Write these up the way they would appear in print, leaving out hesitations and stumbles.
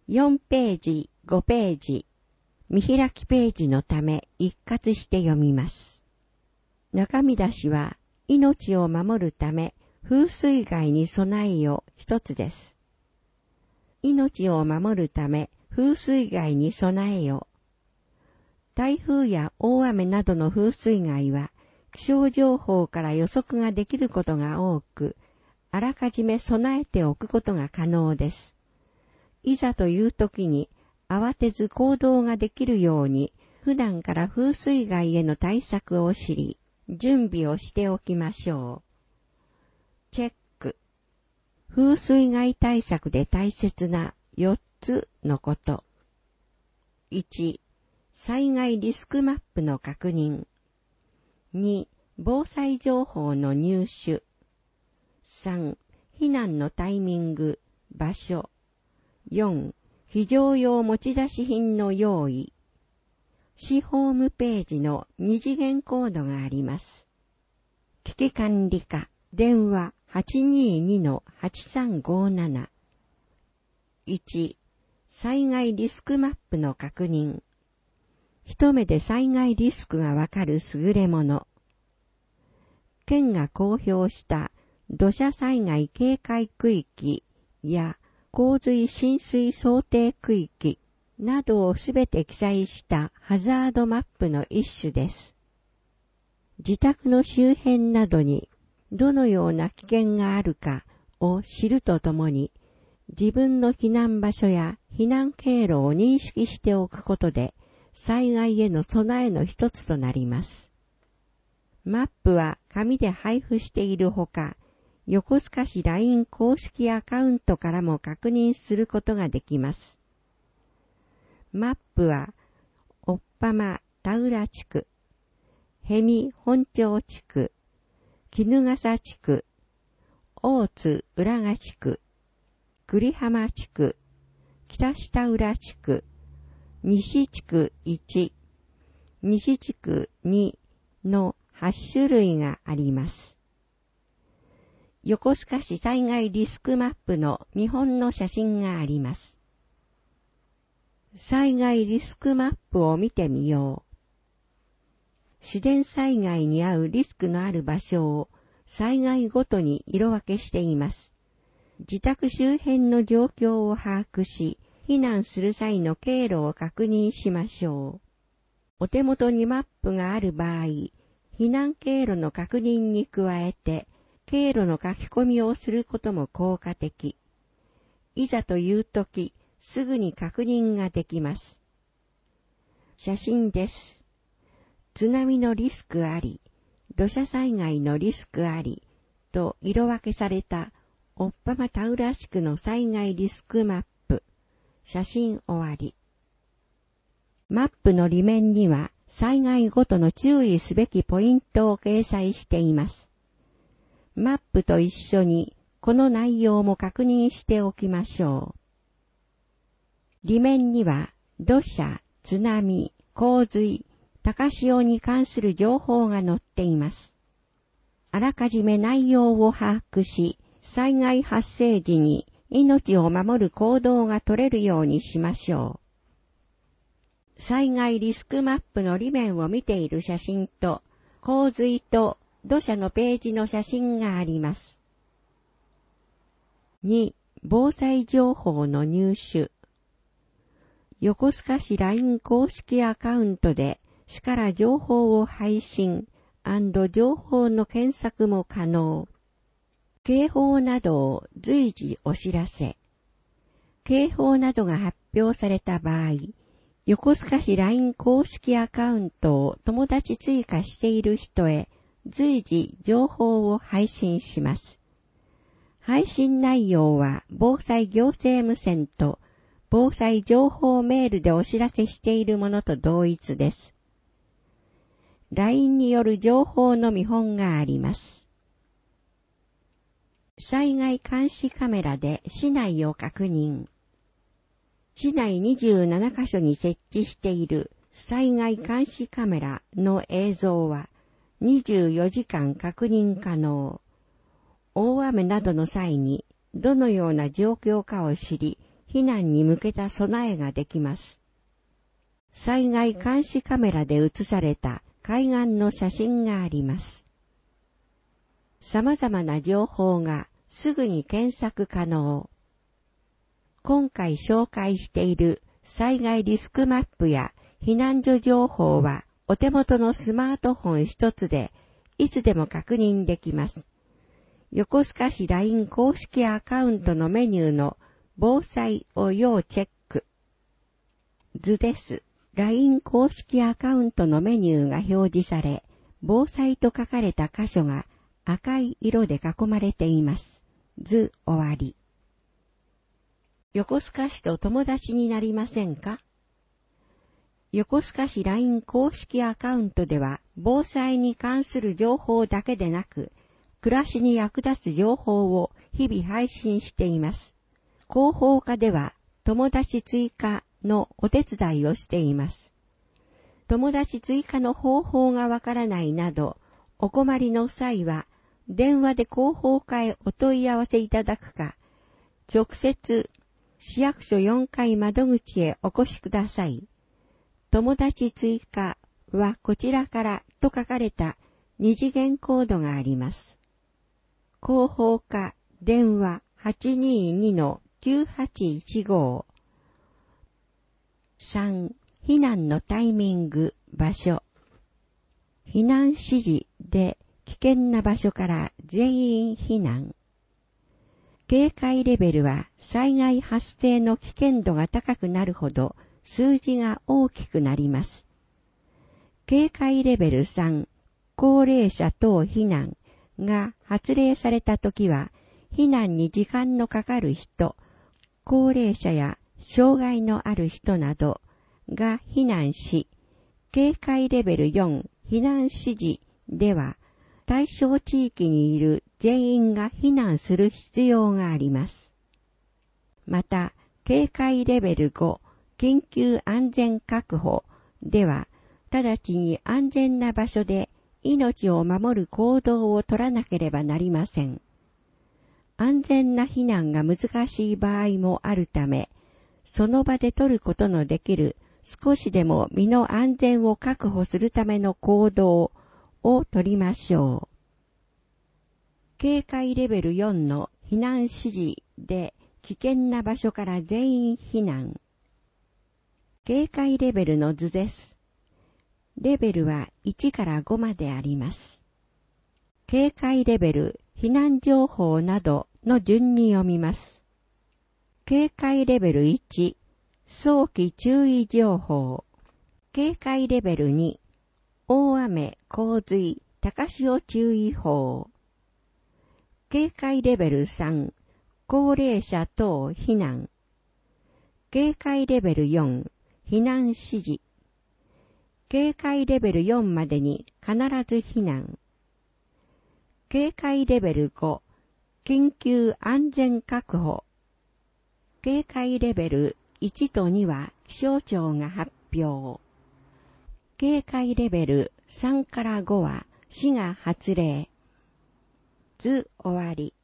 4ページ、5ページ、見開きページのため一括して読みます。中身出しは、命を守るため風水害に備えよ一つです。命を守るため風水害に備えよ。台風や大雨などの風水害は気象情報から予測ができることが多く、あらかじめ備えておくことが可能です。いざという時に慌てず行動ができるように、普段から風水害への対策を知り、準備をしておきましょう。チェック。風水害対策で大切な4つのこと。1、災害リスクマップの確認。2、防災情報の入手。3、避難のタイミング、場所。4、非常用持ち出し品の用意。市ホームページの2次元コードがあります。危機管理課、電話 822-8357。1、災害リスクマップの確認。一目で災害リスクがわかる優れもの。県が公表した土砂災害警戒区域や洪水浸水想定区域などをすべて記載したハザードマップの一種です。自宅の周辺などにどのような危険があるかを知るとともに、自分の避難場所や避難経路を認識しておくことで、災害への備えの一つとなります。マップは紙で配布しているほか、横須賀市 LINE 公式アカウントからも確認することができます。マップは、おっぱま田浦地区、へみ本町地区、衣笠地区、大津浦賀地区、栗浜地区、北下浦地区、西地区1、西地区2の8種類があります。横須賀市災害リスクマップの見本の写真があります。災害リスクマップを見てみよう。自然災害に遭うリスクのある場所を災害ごとに色分けしています。自宅周辺の状況を把握し、避難する際の経路を確認しましょう。お手元にマップがある場合、避難経路の確認に加えて、経路の書き込みをすることも効果的。いざというとき、すぐに確認ができます。写真です。津波のリスクあり、土砂災害のリスクあり、と色分けされたおっぱま田浦地区の災害リスクマップ。写真終わり。マップの裏面には災害ごとの注意すべきポイントを掲載しています。マップと一緒にこの内容も確認しておきましょう。裏面には土砂、津波、洪水、高潮に関する情報が載っています。あらかじめ内容を把握し、災害発生時に命を守る行動が取れるようにしましょう。災害リスクマップの裏面を見ている写真と、洪水と土砂のページの写真があります。2、防災情報の入手。横須賀市 LINE 公式アカウントで市から情報を配信&情報の検索も可能。警報などを随時お知らせ。警報などが発表された場合、横須賀市 LINE 公式アカウントを友達追加している人へ随時情報を配信します。配信内容は防災行政無線と防災情報メールでお知らせしているものと同一です。LINE による情報の見本があります。災害監視カメラで市内を確認。市内27カ所に設置している災害監視カメラの映像は24時間確認可能。大雨などの際にどのような状況かを知り、 避難に向けた備えができます。災害監視カメラで写された海岸の写真があります。様々な情報がすぐに検索可能。今回紹介している災害リスクマップや避難所情報はお手元のスマートフォン一つでいつでも確認できます。横須賀市 LINE 公式アカウントのメニューの防災を要チェック。図です。LINE 公式アカウントのメニューが表示され、防災と書かれた箇所が赤い色で囲まれています。図終わり。横須賀市と友達になりませんか？横須賀市 LINE 公式アカウントでは、防災に関する情報だけでなく、暮らしに役立つ情報を日々配信しています。広報課では、友達追加のお手伝いをしています。友達追加の方法がわからないなど、お困りの際は、電話で広報課へお問い合わせいただくか、直接、市役所4階窓口へお越しください。友達追加はこちらからと書かれた二次元コードがあります。広報課電話 822-9815 3. 避難のタイミング、場所。避難指示で危険な場所から全員避難。警戒レベルは災害発生の危険度が高くなるほど数字が大きくなります。警戒レベル3、高齢者等避難が発令されたときは、避難に時間のかかる人、高齢者や障害のある人などが避難し、警戒レベル4、避難指示では、対象地域にいる全員が避難する必要があります。また、警戒レベル5、緊急安全確保では、直ちに安全な場所で命を守る行動を取らなければなりません。安全な避難が難しい場合もあるため、その場で取ることのできる少しでも身の安全を確保するための行動を取りましょう。警戒レベル4の避難指示で危険な場所から全員避難。警戒レベルの図です。レベルは1から5まであります。警戒レベル、避難情報などの順に読みます。警戒レベル1、早期注意情報。警戒レベル2、大雨、洪水、高潮注意報。警戒レベル3、高齢者等避難。警戒レベル4、避難指示。警戒レベル4までに必ず避難。警戒レベル5、緊急安全確保。警戒レベル1と2は気象庁が発表。警戒レベル3から5は市が発令。図終わり。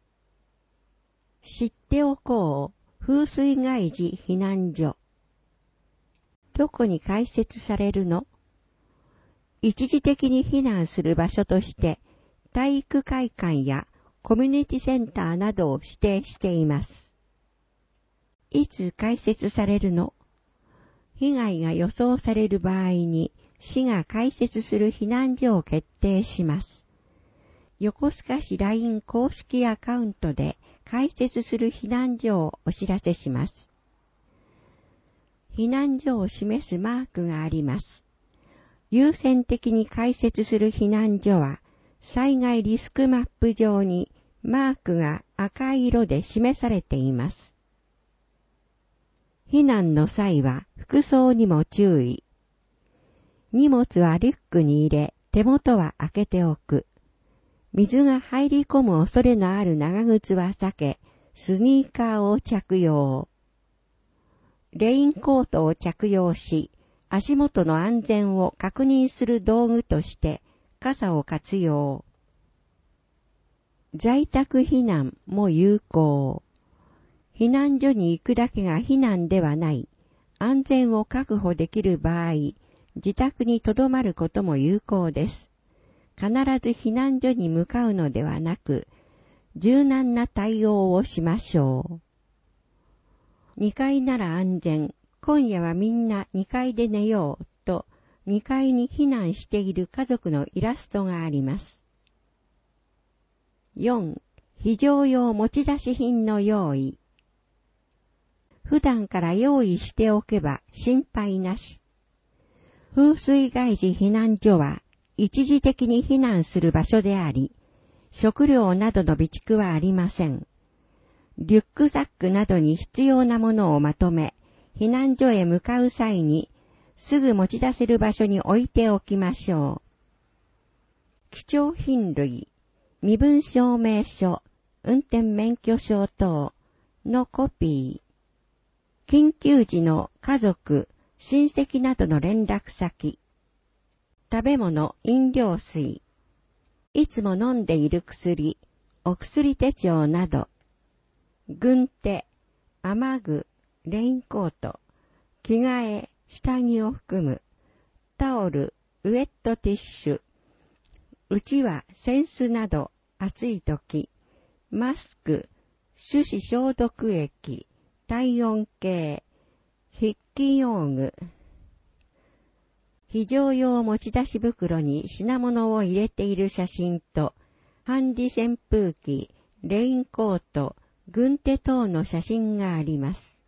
知っておこう、風水害時避難所。どこに開設されるの？一時的に避難する場所として、体育会館やコミュニティセンターなどを指定しています。いつ開設されるの？被害が予想される場合に、市が開設する避難所を決定します。横須賀市 LINE 公式アカウントで開設する避難所をお知らせします。避難所を示すマークがあります。優先的に開設する避難所は、災害リスクマップ上にマークが赤い色で示されています。避難の際は服装にも注意。荷物はリュックに入れ、手元は開けておく。水が入り込む恐れのある長靴は避け、スニーカーを着用。レインコートを着用し、足元の安全を確認する道具として傘を活用。在宅避難も有効。 避難所に行くだけが避難ではない、安全を確保できる場合、自宅に留まることも有効です。必ず避難所に向かうのではなく、柔軟な対応をしましょう。2階なら安全、今夜はみんな2階で寝ようと、2階に避難している家族のイラストがあります。4. 非常用持ち出し品の用意。普段から用意しておけば心配なし。風水害時避難所は一時的に避難する場所であり、食料などの備蓄はありません。リュックサックなどに必要なものをまとめ、避難所へ向かう際に、すぐ持ち出せる場所に置いておきましょう。貴重品類、身分証明書、運転免許証等のコピー。緊急時の家族、親戚などの連絡先。食べ物、飲料水。いつも飲んでいる薬、お薬手帳など。軍手、雨具、レインコート、着替え、下着を含む。タオル、ウェットティッシュ。うちわ、扇子など、暑い時。マスク、手指消毒液。体温計、筆記用具。非常用持ち出し袋に品物を入れている写真と、ハンディ扇風機、レインコート、軍手等の写真があります。